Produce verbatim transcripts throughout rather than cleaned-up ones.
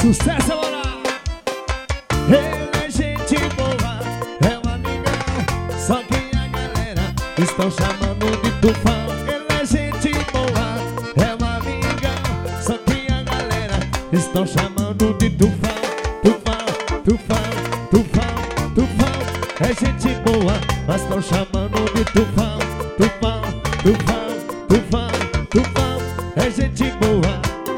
Sucesso, moral! Ele é gente boa, é um amigão, só que a galera estão chamando de tufão. Ele é gente boa, é um amigão, só que a galera estão chamando de tufão. Tufão, tufão, tufão, tufão. É gente boa, mas estão chamando de tufão. Tufão, tufão, tufão, tufão. É gente boa.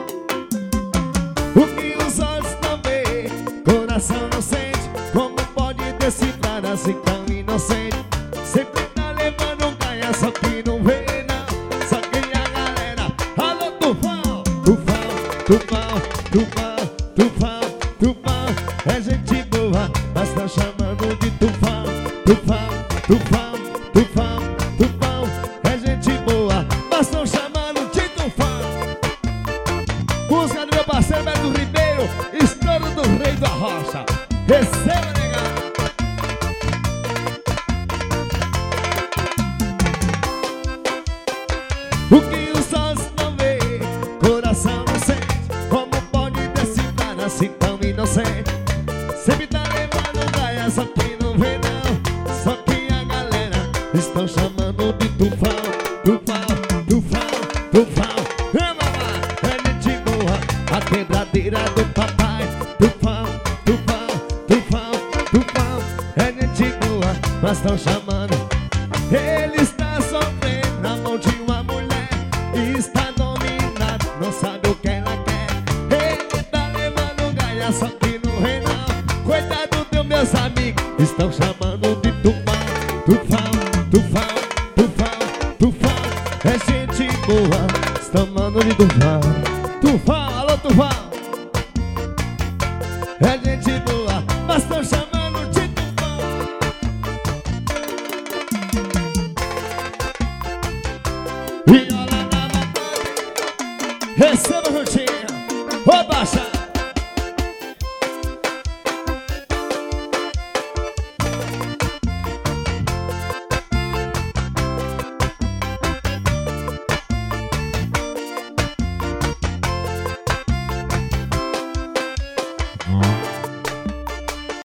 O que os olhos não vê, coração não sente. Como pode decifrar assim tão inocente? Sempre tá levando gaia, só que não vê não. Só que a galera, alô tufão, tufão, tufão, tufão, tufão, tufão. É gente boa, mas tá chamando de tufão. Tufão, tufão, tufão, tufão. É gente boa, mas tão chamando de tufão. Música do meu parceiro Beto Ribeiro, estouro do Rei da Rocha. Receba, negão. O que os olhos não vê, coração não sente. Como pode decifrar assim tão inocente? Sempre tá levando gaia, só que não vê não. Só que a galera estão chamando de tufão. Tufão, tufão, tufão. É mamãe, é gente boa, a quebradeira do papai. Tufão, tufão, tufão, tufão. É gente boa, mas tão chamando. Ele está sofrendo na mão de uma mulher e está dominado, não sabe o que ela quer. Ele tá levando gaia, só que não vê não. Coitado dos meus amigos, estão chamando de tufão. Tufão, tufão, tufão, tufão. É gente boa, estão chamando de tufão. Tufão, alô tufão. É gente boa, mas estão chamando